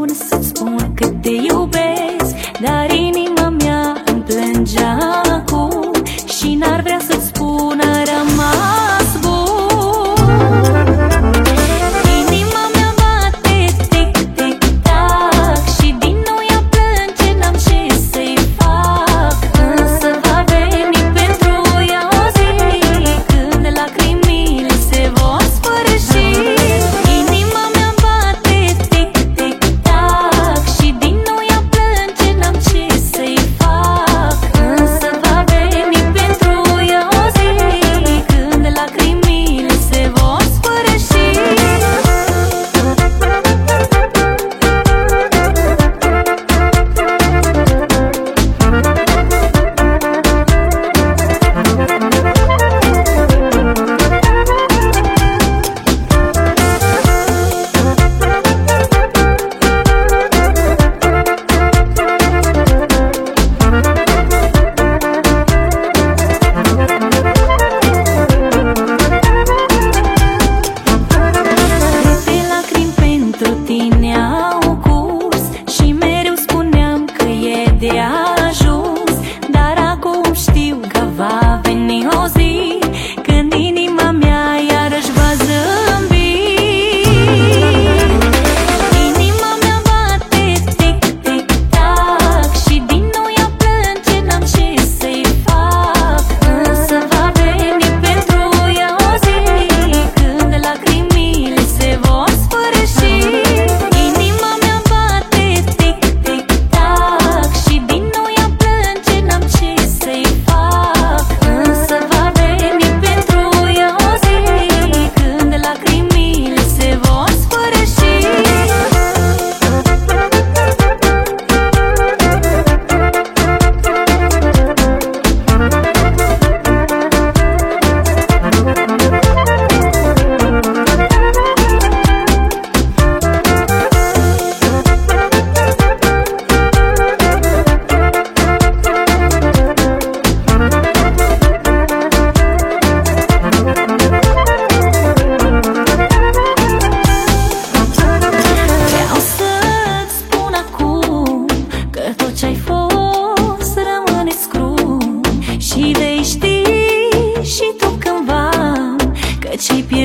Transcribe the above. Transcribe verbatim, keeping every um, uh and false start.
bun să-ți spun cât te iubesc, dar inima mea îmi plânge acum și n-ar vrea să-ți spun a rămas bun. Inima mea bate tic-tic-tac și din nou ea plânge, n-am ce să-i fac. Însă va veni pentru ea o zi când lacrimile se vor sfârși. Inima mea bate tic-tic-tac și din nou ea plânge, n-am ce să-i fac. Însă va veni pentru ea o zi când lacrimile se vor sfârși. Câte lacrimi pentru tine au curs și mereu spuneam că e de ajuns, dar acum știu că va veni o zi când inima mea iarăși va zâmbi. Inima mea bate tic-tic-tac și din nou ea plânge, n-am ce să-i fac. Însă va veni pentru ea o zi când lacrimile se vor sfârși. Inima mea bate tic-tic-tac și din nou ea plânge, n-am ce să-i fac. Însă va veni pentru ea o zi când lacrimile se vor sfârși. Vreau să-ți spun acum că tot ce-ai fost rămâne scrum și vei ști și tu cândva că ce-ai pierdut